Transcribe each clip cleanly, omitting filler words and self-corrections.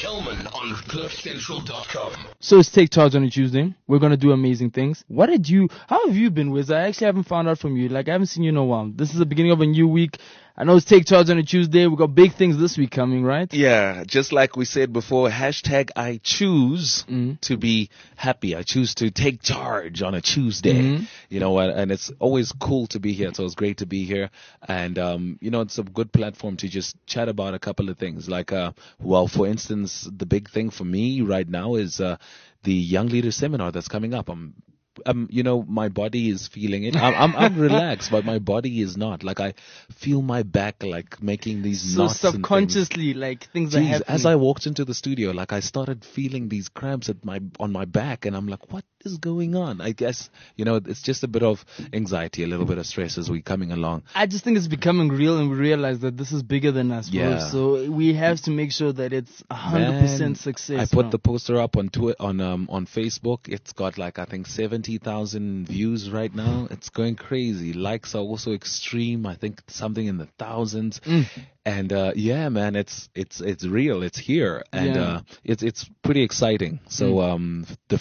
Kelman on CliffCentral.com. So it's Take Charge on a Tuesday. We're going to do amazing things. How have you been, Wiz? I actually haven't found out from you. Like, I haven't seen you in a while. This is the beginning of a new week. I know it's Take Charge on a Tuesday. We've got big things this week coming, right? Yeah, just like we said before, hashtag I choose to be happy. I choose to take charge on a Tuesday. You know, and it's always cool to be here. So it's great to be here. And, you know, it's a good platform to just chat about a couple of things. Like, well, for instance, the big thing for me right now is the Young Leader Seminar that's coming up. You know, my body is feeling it. I'm relaxed, but my body is not. Like, I feel my back, like, making these knots. So subconsciously, like, things are happening. As I walked into the studio, like, I started feeling these cramps on my back, and I'm like, what is going on? I guess, you know, it's just a bit of anxiety, a little bit of stress as we're coming along. I just think it's becoming real, and we realize that this is bigger than us, bro. Yeah. So we have to make sure that it's 100% success. I put the poster up on Facebook. It's got, like, I think 70,000 views right now. It's going crazy. Likes are also extreme. I think something in the thousands. And yeah, man, it's real. It's here, and it's pretty exciting. So the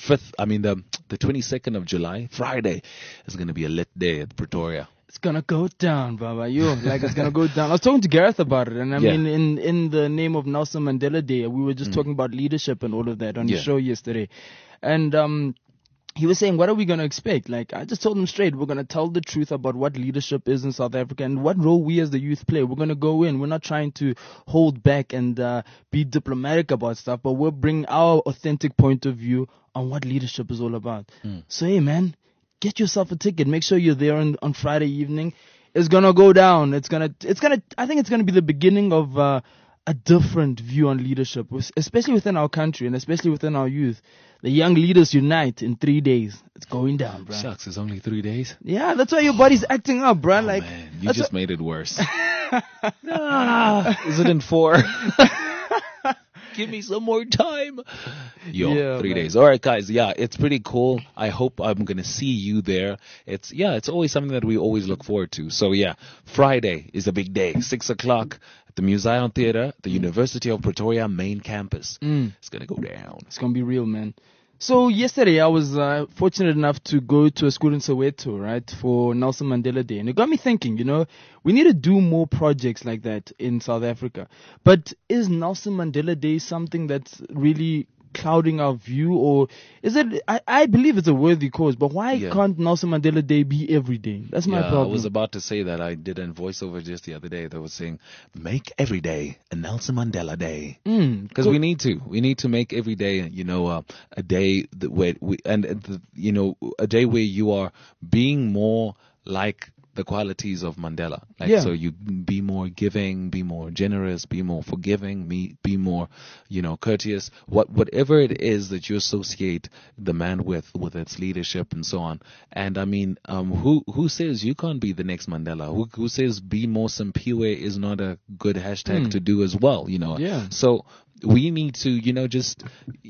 22nd of July, Friday, is going to be a lit day at Pretoria. It's gonna go down, Baba. It's gonna go down. I was talking to Gareth about it, and I mean, in the name of Nelson Mandela Day, we were just talking about leadership and all of that on the show yesterday, and he was saying, what are we going to expect? Like, I just told him straight, we're going to tell the truth about what leadership is in South Africa and what role we as the youth play. We're going to go in. We're not trying to hold back and be diplomatic about stuff, but we'll bring our authentic point of view on what leadership is all about. So, hey, man, get yourself a ticket. Make sure you're there on Friday evening. It's going to go down. I think it's going to be the beginning of a different view on leadership, especially within our country and especially within our youth. The young leaders unite in 3 days. It's going down, bro. Shucks, it's only 3 days. Yeah, that's why your body's acting up, bro. Oh, man, you just made it worse. Is it in 4? Give me some more time. 3 days. All right, guys. Yeah, it's pretty cool. I hope I'm going to see you there. It's always something that we always look forward to. So, yeah, Friday is a big day. 6 o'clock at the Museum Theatre, the University of Pretoria main campus. It's going to go down. It's going to be real, man. So yesterday I was fortunate enough to go to a school in Soweto, right, for Nelson Mandela Day. And it got me thinking, you know, we need to do more projects like that in South Africa. But is Nelson Mandela Day something that's really clouding our view, or is it, I believe it's a worthy cause, but why can't Nelson Mandela Day be every day? That's my problem. I was about to say that. I did a voiceover just the other day that was saying, make every day a Nelson Mandela Day. Because we need to make every day, you know, a day where a day where you are being more like the qualities of Mandela. So you be more giving, be more generous, be more forgiving, be more, you know, courteous, whatever it is that you associate the man with its leadership and so on. And I mean, who says you can't be the next Mandela? Who says be more Simpiwe is not a good hashtag to do as well, you know? Yeah. So we need to, you know, just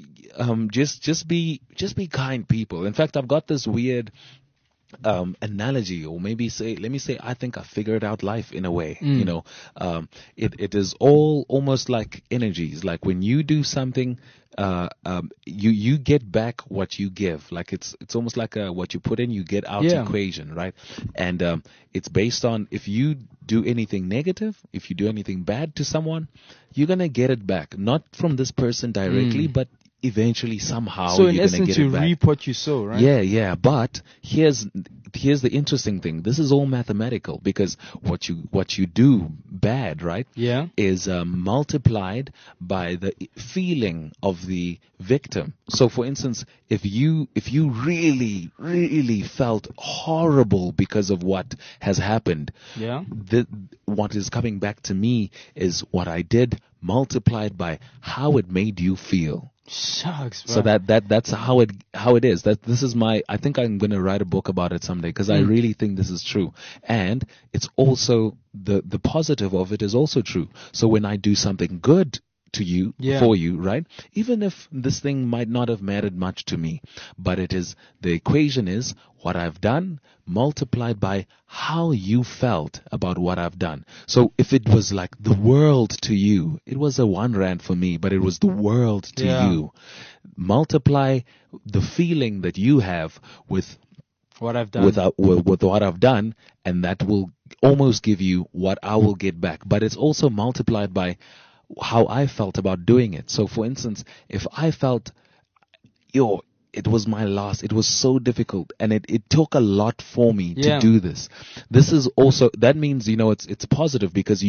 be kind people. In fact, I've got this weird analogy, or maybe let me say, I think I figured out life in a way. You know, it is all almost like energies. Like when you do something, you get back what you give. Like it's almost like what you put in, you get out equation, right? And it's based on, if you do anything negative, if you do anything bad to someone, you're gonna get it back, not from this person directly, but eventually somehow. So in you're essence, get you it back. reap what you sow, right? Yeah. But here's the interesting thing. This is all mathematical, because what you do bad, right? Yeah. Is multiplied by the feeling of the victim. So, for instance, if you really, really felt horrible because of what has happened, what is coming back to me is what I did multiplied by how it made you feel. Shucks, bro. So that's how it is. This is I think I'm going to write a book about it someday, because I really think this is true. And it's also the positive of it is also true. So when I do something good to you, for you, right? Even if this thing might not have mattered much to me, but the equation is what I've done multiplied by how you felt about what I've done. So if it was like the world to you, it was a 1 rand for me, but it was the world to you. Multiply the feeling that you have with what I've done, with what I've done, and that will almost give you what I will get back. But it's also multiplied by how I felt about doing it. So for instance, if I felt, it was my last, it was so difficult, and it took a lot for me to do this. This is also, that means, it's positive, because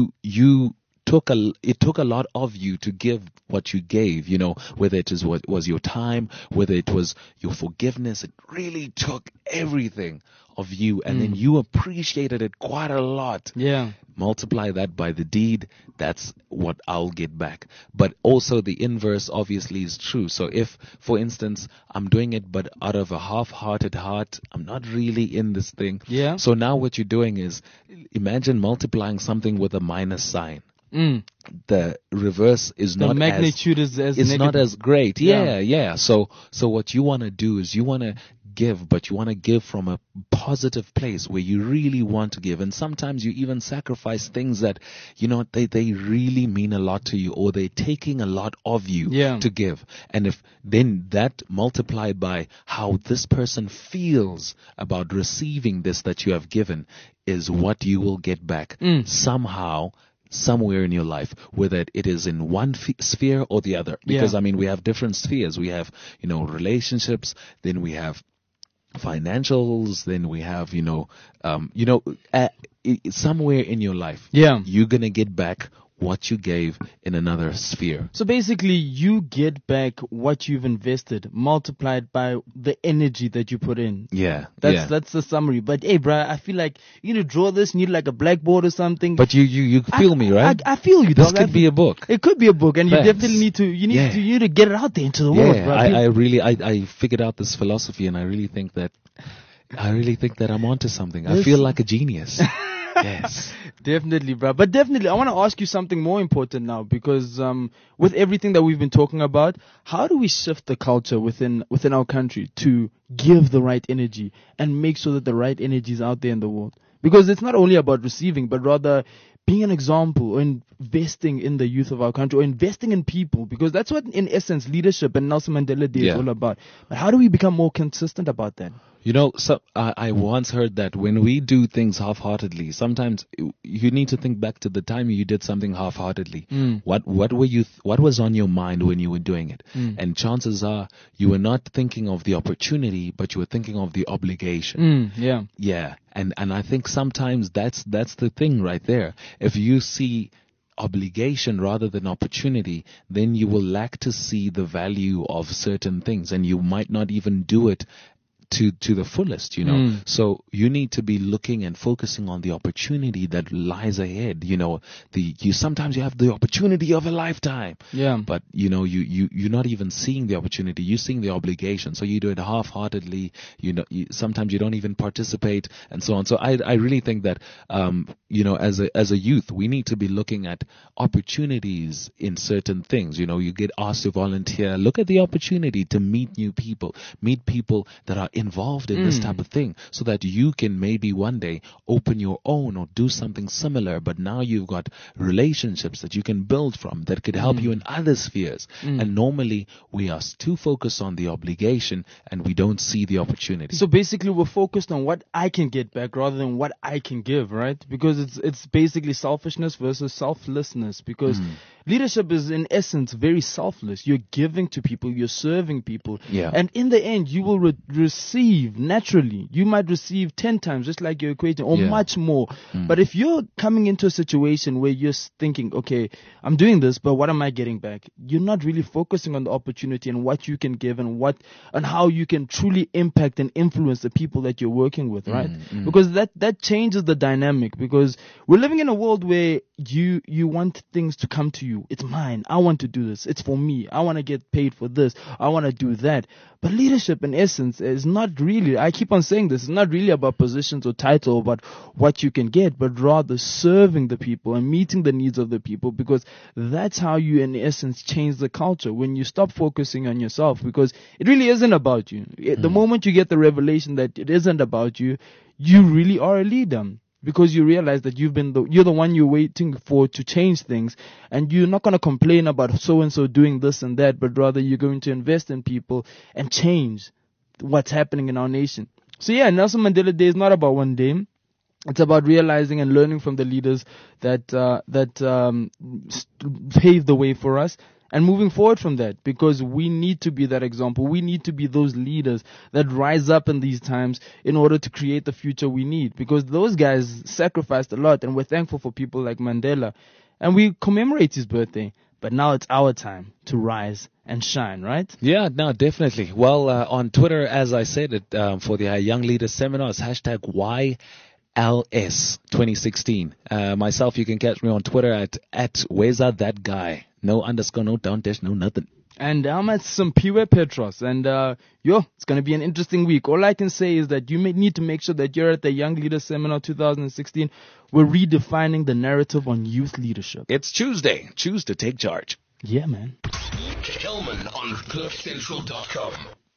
it took a lot of you to give what you gave, whether it was your time, whether it was your forgiveness. It really took everything of you, and then you appreciated it quite a lot. Yeah. Multiply that by the deed, that's what I'll get back. But also the inverse obviously is true. So if, for instance, I'm doing it but out of a half-hearted heart, I'm not really in this thing. Yeah. So now what you're doing is, imagine multiplying something with a minus sign. The reverse is the not magnitude as it's negative. Not as great. Yeah. So what you want to do is you want to give, but you want to give from a positive place where you really want to give. And sometimes you even sacrifice things that, they really mean a lot to you, or they're taking a lot of you to give. And if then that multiplied by how this person feels about receiving this that you have given is what you will get back somehow, somewhere in your life, whether it is in one sphere or the other. Because, we have different spheres. We have, relationships, then we have financials, then we have, somewhere in your life, you're going to get back what you gave in another sphere. So basically, you get back what you've invested multiplied by the energy that you put in. That's the summary. But hey, bro, I feel like you need to draw this. You need like a blackboard or something. But you feel me, right? I feel you. This could be a book. It could be a book, and you definitely need to. You need to get it out there into the world, bro. I figured out this philosophy, and I really think that I'm onto something. I feel like a genius. Yes. Definitely, bro. But definitely, I want to ask you something more important now, because with everything that we've been talking about, how do we shift the culture within our country to give the right energy and make sure that the right energy is out there in the world? Because it's not only about receiving, but rather being an example, or investing in the youth of our country, or investing in people, because that's what, in essence, leadership and Nelson Mandela Day is all about. But how do we become more consistent about that? I once heard that when we do things half-heartedly, sometimes you need to think back to the time you did something half-heartedly. What was on your mind when you were doing it? And chances are you were not thinking of the opportunity, but you were thinking of the obligation. Yeah. And I think sometimes that's the thing right there. If you see obligation rather than opportunity, then you will lack to see the value of certain things, and you might not even do it to the fullest, So you need to be looking and focusing on the opportunity that lies ahead. Sometimes you have the opportunity of a lifetime. But you're not even seeing the opportunity. You're seeing the obligation. So you do it half-heartedly. Sometimes you don't even participate, and so on. So I really think that as a youth, we need to be looking at opportunities in certain things. You get asked to volunteer. Look at the opportunity to meet new people, meet people that are involved in this type of thing, so that you can maybe one day open your own or do something similar. But now you've got relationships that you can build from that could help you in other spheres. And normally we are too focused on the obligation, and we don't see the opportunity. So basically, we're focused on what I can get back rather than what I can give, right? Because it's basically selfishness versus selflessness. Because leadership is in essence very selfless. You're giving to people, you're serving people, and in the end, you will receive naturally. You might receive 10 times, just like your equation, or much more. But if you're coming into a situation where you're thinking, okay, I'm doing this, but what am I getting back? You're not really focusing on the opportunity and what you can give and how you can truly impact and influence the people that you're working with, right? Because that changes the dynamic. Because we're living in a world where you want things to come to you. It's mine. I want to do this. It's for me. I want to get paid for this. I want to do that. But leadership, in essence, is not not really, I keep on saying this, it's not really about positions or title, but what you can get, but rather serving the people and meeting the needs of the people, because that's how you, in essence, change the culture. When you stop focusing on yourself, because it really isn't about you. The moment you get the revelation that it isn't about you, you really are a leader. Because you realize that you're the one you're waiting for to change things, and you're not going to complain about so and so doing this and that, but rather you're going to invest in people and change what's happening in our nation. So yeah, Nelson Mandela Day is not about one day. It's about realizing and learning from the leaders that paved the way for us, and moving forward from that, because we need to be that example. We need to be those leaders that rise up in these times in order to create the future we need, because those guys sacrificed a lot, and we're thankful for people like Mandela, and we commemorate his birthday. But now it's our time to rise and shine, right? Yeah, no, definitely. Well, on Twitter, as I said, for the Young Leaders Seminars, hashtag YLS2016. Myself, you can catch me on Twitter at Weza That Guy. No underscore, no down dash, no nothing. And I'm at Simpiwe Petros. And, it's going to be an interesting week. All I can say is that you need to make sure that you're at the Young Leaders Seminar 2016. We're redefining the narrative on youth leadership. It's Tuesday. Choose to take charge. Yeah, man. Hillman on CliffCentral.com.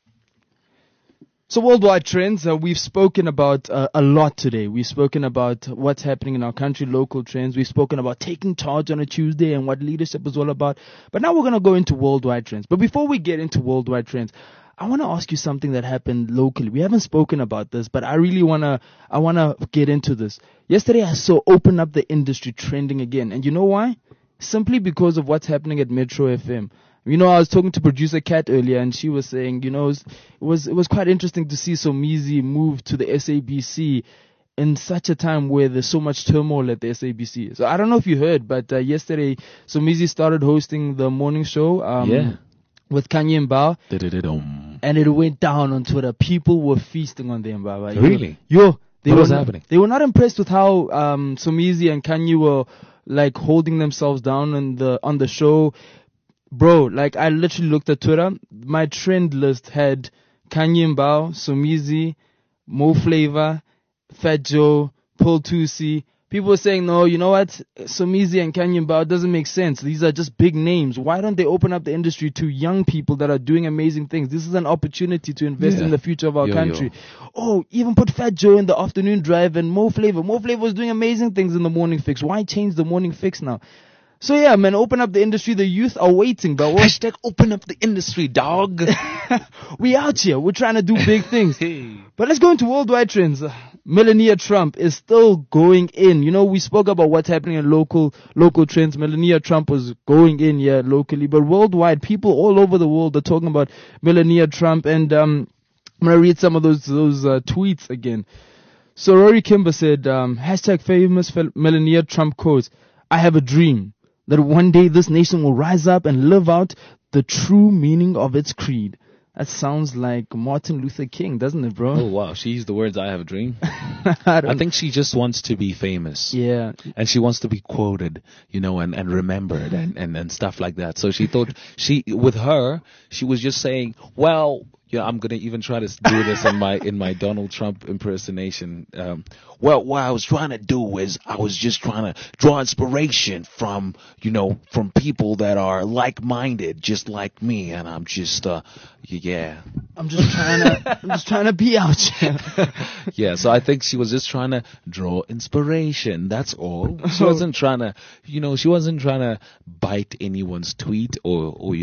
So worldwide trends, we've spoken about a lot today. We've spoken about what's happening in our country, local trends. We've spoken about taking charge on a Tuesday and what leadership is all about. But now we're going to go into worldwide trends. But before we get into worldwide trends, I want to ask you something that happened locally. We haven't spoken about this, but I really want to get into this. Yesterday I saw Open Up the Industry trending again. And you know why? Simply because of what's happening at Metro FM. I was talking to producer Kat earlier, and she was saying, it was quite interesting to see Somizi move to the SABC in such a time where there's so much turmoil at the SABC. So I don't know if you heard, but yesterday Somizi started hosting the morning show with Kanye Mbao, and it went down on Twitter. People were feasting on them, Baba. Really? What was happening? They were not impressed with how Somizi and Kanye were like holding themselves down on the show. Bro, like I literally looked at Twitter. My trend list had Kanye Mbao, Somizi, Mo Flavor, Fat Joe, Paul Tusi. People were saying, no, you know what? Somizi and Kanye Mbao doesn't make sense. These are just big names. Why don't they open up the industry to young people that are doing amazing things? This is an opportunity to invest in the future of our country. Oh, even put Fat Joe in the afternoon drive and Mo Flavor. Mo Flavor was doing amazing things in the morning fix. Why change the morning fix now? So yeah, man, open up the industry. The youth are waiting, but hashtag open up the industry, dog. We out here. We're trying to do big things. But let's go into worldwide trends. Melania Trump is still going in. We spoke about what's happening in local trends. Melania Trump was going in here locally, but worldwide, people all over the world are talking about Melania Trump. And I'm gonna read some of those tweets again. So Rory Kimber said, hashtag famous Melania Trump quotes, "I have a dream that one day this nation will rise up and live out the true meaning of its creed." That sounds like Martin Luther King, doesn't it, bro? Oh, wow. She used the words, "I have a dream." I think she just wants to be famous. Yeah. And she wants to be quoted, and remembered and stuff like that. So she thought she was just saying, well, I'm going to even try to do this in my Donald Trump impersonation. Well, what I was trying to do is I was just trying to draw inspiration from people that are like-minded, just like me. And I'm just, I'm just trying to be out here. Yeah. So I think she was just trying to draw inspiration. That's all. She wasn't trying to, she wasn't trying to bite anyone's tweet or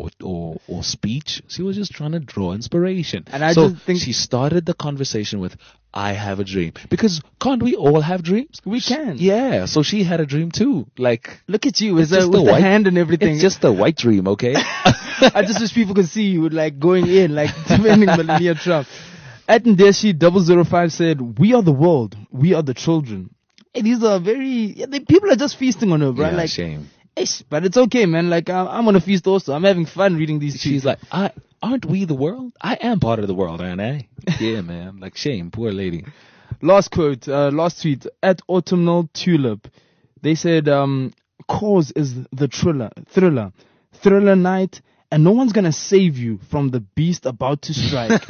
speech. She was just trying to draw inspiration. And I just think she started the conversation with, "I have a dream." Because can't we all have dreams? We can. Yeah. So she had a dream too. Like, look at you with the hand and everything. It's just a white dream, okay? I just wish people could see you like going in, like defending Melania Trump. At Ndeshi 005 said, "We are the world. We are the children." Hey, these are people are just feasting on her, bro. Yeah, like, shame. But it's okay, man. Like, I'm on a feast also. I'm having fun reading these tweets. She's like, aren't we the world? I am part of the world, aren't I? Yeah, man. Like, shame. Poor lady. Last tweet, at Autumnal Tulip. They said, "Cause is the thriller night and no one's gonna save you from the beast about to strike.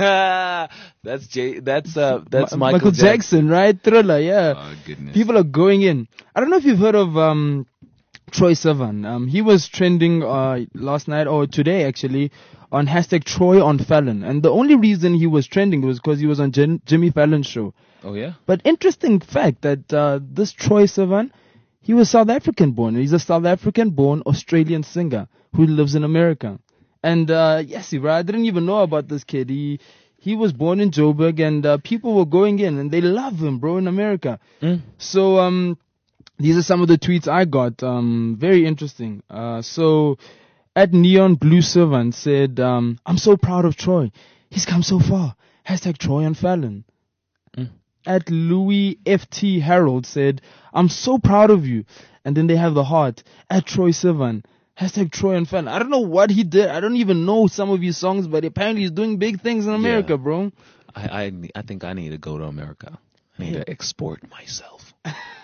That's Michael Jackson, right? Thriller, yeah. Oh, goodness. People are going in. I don't know if you've heard of Troye Sivan. He was trending last night or today actually on hashtag Troy on Fallon, and the only reason he was trending was because he was on Jimmy Fallon's show. Oh yeah. But interesting fact that this Troye Sivan, he was South African born. He's a South African born Australian singer who lives in America. And yes, bro, I didn't even know about this kid. He was born in Joburg, and people were going in, and they love him, bro, in America. So these are some of the tweets I got. Very interesting. So at Neon Blue Servant said, I'm so proud of Troy. He's come so far. Hashtag Troy on Fallon. At Louis FT Harold said, I'm so proud of you. And then they have the heart. At Troye Sivan. Hashtag Troy on Fallon. I don't know what he did. I don't even know some of his songs, but apparently he's doing big things in America, bro. I think I need to go to America. I need to export myself.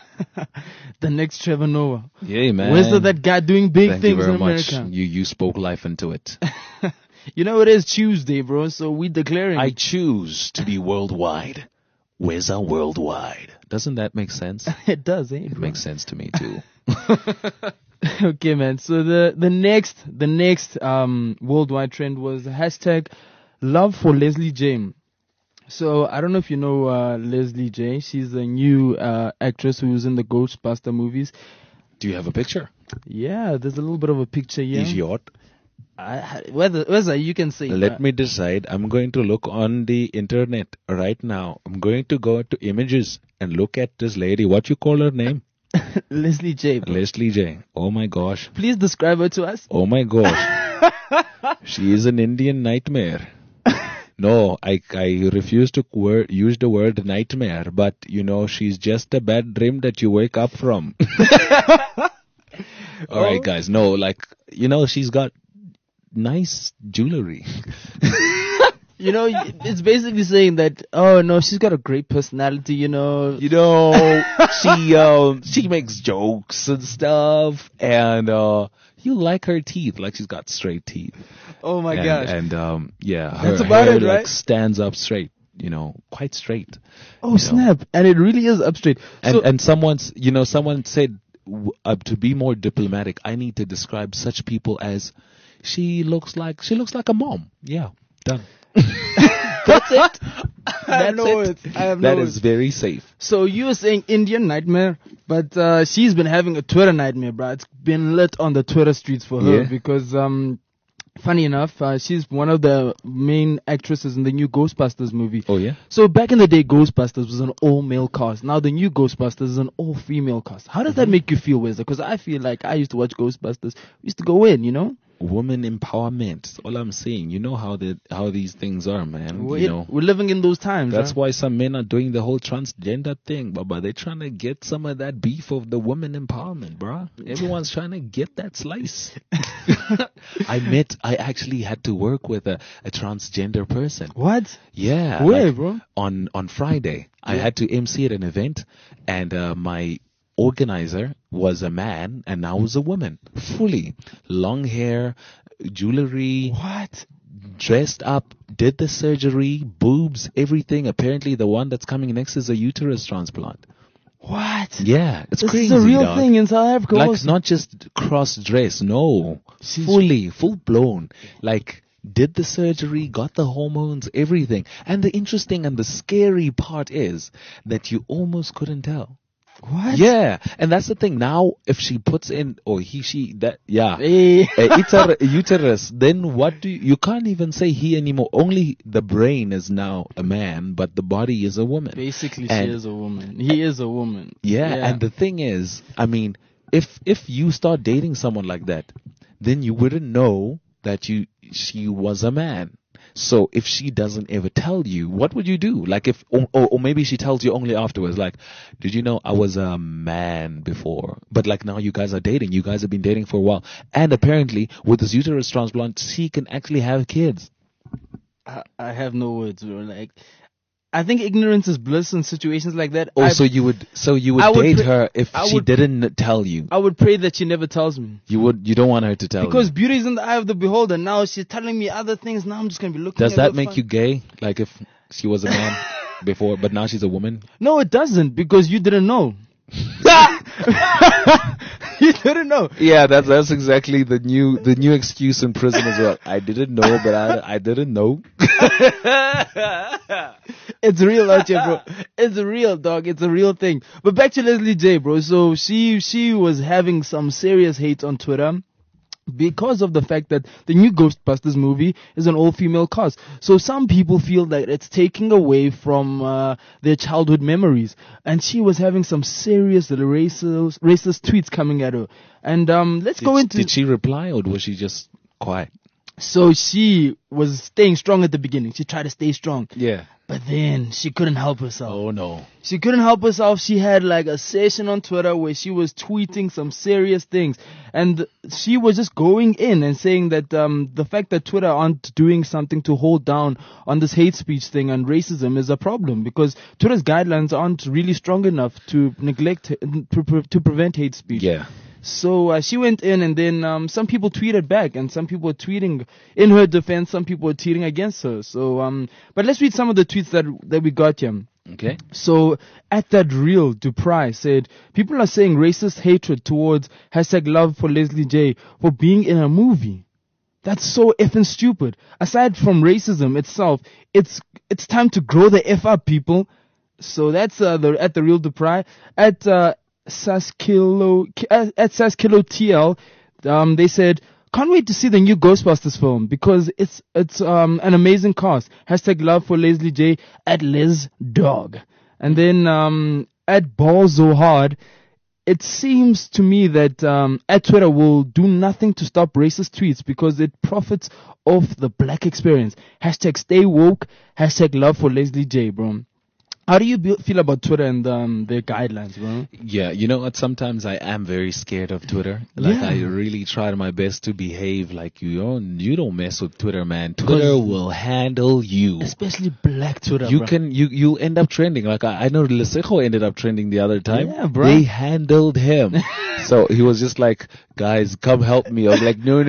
The next Trevor Noah. Yeah, man. Where's that guy doing big things in America? Much. You spoke life into it. You know, it is Tuesday, bro, so we declaring. I choose to be worldwide. Where's our worldwide? Doesn't that make sense? It does, eh? It makes sense to me too. Okay, man. So the next worldwide trend was hashtag love for Leslie J. So I don't know if you know Leslie J. She's a new actress who's in the Ghostbuster movies. Do you have a picture? Yeah, there's a little bit of a picture here. Idiot. Whether you can say. Let me decide. I'm going to look on the internet right now. I'm going to go to images and look at this lady. What you call her name? Leslie J. Bro. Leslie J. Oh my gosh. Please describe her to us. Oh my gosh. She is an Indian nightmare. No, I refuse to use the word nightmare, but you know, she's just a bad dream that you wake up from. All right, guys. No, like, you know, she's got nice jewelry. You know, it's basically saying that, oh no, she's got a great personality, you know. She makes jokes and stuff, and you like her teeth, like she's got straight teeth. Oh my gosh. And yeah, that's her about hair it, right? Like stands up straight, you know, quite straight. Oh snap. And it really is up straight. And someone said, to be more diplomatic, I need to describe such people as she looks like a mom. Yeah, done. That's it. I have no words. That is very safe. So you were saying Indian nightmare, but she's been having a Twitter nightmare, bro. It's been lit on the Twitter streets for her because funny enough, she's one of the main actresses in the new Ghostbusters movie. Oh yeah. So back in the day, Ghostbusters was an all-male cast. Now the new Ghostbusters is an all-female cast. How does that make you feel, Weza? Because I feel like I used to watch Ghostbusters. We used to go in, you know. Woman empowerment. All I'm saying, you know how these things are, man. We're living in those times. That's why some men are doing the whole transgender thing, but they're trying to get some of that beef of the woman empowerment, bro. Everyone's trying to get that slice. I actually had to work with a transgender person. What? Yeah. Where, bro? On Friday, I had to MC at an event, and my organizer was a man and I was a woman. Fully. Long hair, jewelry. What? Dressed up, did the surgery, boobs, everything. Apparently the one that's coming next is a uterus transplant. What? Yeah, it's crazy. This is a real thing in South Africa. Like also. Not just cross-dress, no. Full-blown. Like, did the surgery, got the hormones, everything. And the interesting and the scary part is that you almost couldn't tell. What? Yeah, and that's the thing. Now, if she puts in, or he, she, that, yeah, Hey. uterus, then what do you can't even say he anymore. Only the brain is now a man, but the body is a woman. Basically, she is a woman. He is a woman. Yeah, and the thing is, I mean, if you start dating someone like that, then you wouldn't know that she was a man. So if she doesn't ever tell you, what would you do? Like if, or maybe she tells you only afterwards, like, did you know I was a man before? But like now you guys are dating. You guys have been dating for a while. And apparently with this uterus transplant, she can actually have kids. I have no words, bro. Like, I think ignorance is bliss in situations like that. So you would date her if she didn't tell you. I would pray that she never tells me. You don't want her to tell you. Because beauty is in the eye of the beholder. Now she's telling me other things. Now I'm just going to be looking Does at her. Does that make you gay? Like if she was a man before, but now she's a woman? No, it doesn't, because you didn't know. You didn't know. Yeah, that's exactly the new excuse in prison as well. I didn't know, but I didn't know. It's real out here, bro. It's real, dog. It's a real thing. But back to Leslie J, bro. So she was having some serious hate on Twitter because of the fact that the new Ghostbusters movie is an all-female cast. So some people feel that it's taking away from their childhood memories. And she was having some serious racist tweets coming at her. And Did she reply, or was she just quiet? So she was staying strong at the beginning. She tried to stay strong. Yeah. But then she couldn't help herself. Oh no. She couldn't help herself. She had like a session on Twitter where she was tweeting some serious things. And she was just going in and saying that the fact that Twitter aren't doing something to hold down on this hate speech thing and racism is a problem, because Twitter's guidelines aren't really strong enough to to prevent hate speech. Yeah. So she went in, and then some people tweeted back, and some people were tweeting in her defense, some people were tweeting against her. So, but let's read some of the tweets that we got here. Okay. So, at that real, Dupri said, people are saying racist hatred towards #love for Leslie J for being in a movie. That's so effing stupid. Aside from racism itself, it's time to grow the F up, people. So that's at the real Dupri. At Saskilo TL, they said, can't wait to see the new Ghostbusters film because it's an amazing cast. #love for Leslie J at Les Dog. And then at Balls So Hard, it seems to me that at Twitter will do nothing to stop racist tweets because it profits off the black experience. #stay woke. #love for Leslie J, bro. How do you feel about Twitter and their guidelines, bro? Yeah, you know what? Sometimes I am very scared of Twitter. Like, I really try my best to behave like you don't mess with Twitter, man. Twitter will handle you. Especially black Twitter, You end up trending. Like, I know Lesego ended up trending the other time. Yeah, bro. They handled him. So he was just like, guys, come help me. I was like, no.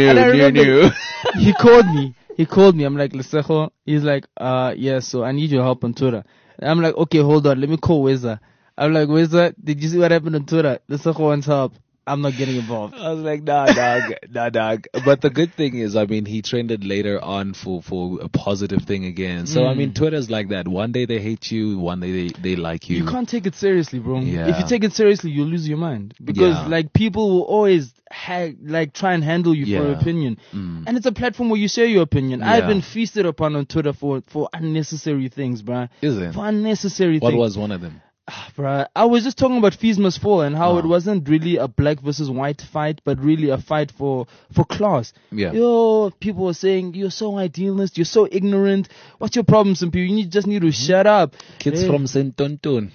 He called me. I'm like, Lesego. He's like, yeah, so I need your help on Twitter. I'm like, okay, hold on. Let me call Weza. I'm like, Weza, did you see what happened on Twitter? Lesego wants help. I'm not getting involved. I was like, nah, dog. But the good thing is, I mean, he trended later on for a positive thing again. So, I mean, Twitter's like that. One day they hate you, one day they like you. You can't take it seriously, bro. Yeah. If you take it seriously, you'll lose your mind. Because, like, people will always, try and handle you for your opinion. And it's a platform where you share your opinion. I've been feasted upon on Twitter for unnecessary things, bro. Is it? For unnecessary things. What was one of them? Bruh, I was just talking about Fees Must Fall and how it wasn't really a black versus white fight, but really a fight for class. Yeah. People were saying, you're so idealist, you're so ignorant. What's your problem, some people? You just need to shut up. Kids from Saint Tonton.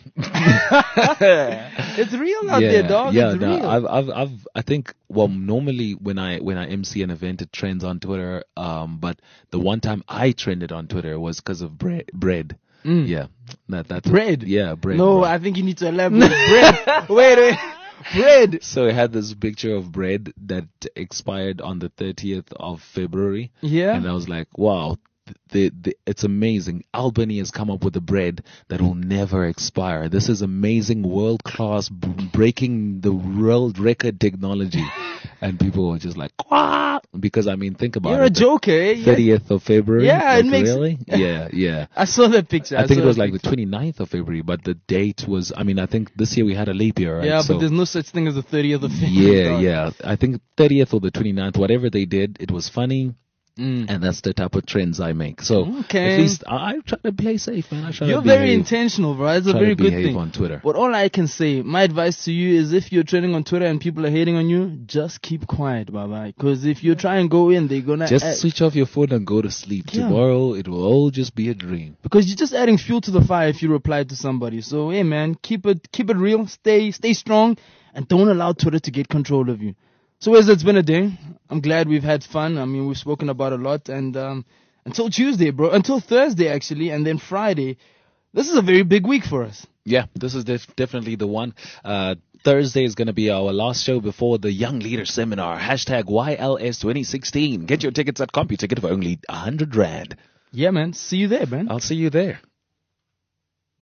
It's real out there, dog. Yeah, it's real. I think, well, normally when I MC an event, it trends on Twitter. But the one time I trended on Twitter was because of bread. Yeah, that's bread. Yeah, bread. No, bro. I think you need to elaborate. Bread. Wait. Bread. So it had this picture of bread that expired on the 30th of February. Yeah. And I was like, wow, it's amazing. Albany has come up with a bread that will never expire. This is amazing, world-class, breaking the world record technology. And people were just like, "Quah!" Because, I mean, think about it. You're a joker, eh? 30th of February? Yeah, like, it makes... Really? Yeah. I saw that picture. I think it was like the 29th of February, but the date was, I mean, I think this year we had a leap year, right? Yeah, so, but there's no such thing as the 30th of February. Yeah. I think 30th or the 29th, whatever they did, it was funny. And that's the type of trends I make. So at least I try to play safe, man. You're very intentional, bro. It's a very good thing. On Twitter. But all I can say, my advice to you is if you're trending on Twitter and people are hating on you, just keep quiet, bye-bye. Because if you try and go in, they're gonna just switch off your phone and go to sleep. Yeah. Tomorrow it will all just be a dream. Because you're just adding fuel to the fire if you reply to somebody. So hey, man, keep it real. Stay strong, and don't allow Twitter to get control of you. So, Wes, it's been a day. I'm glad we've had fun. I mean, we've spoken about a lot, and until Tuesday, bro. Until Thursday, actually, and then Friday. This is a very big week for us. Yeah, this is definitely the one. Thursday is going to be our last show before the Young Leader Seminar. Hashtag YLS 2016. Get your tickets at CompuTicket for only 100 Rand. Yeah, man. See you there, man. I'll see you there.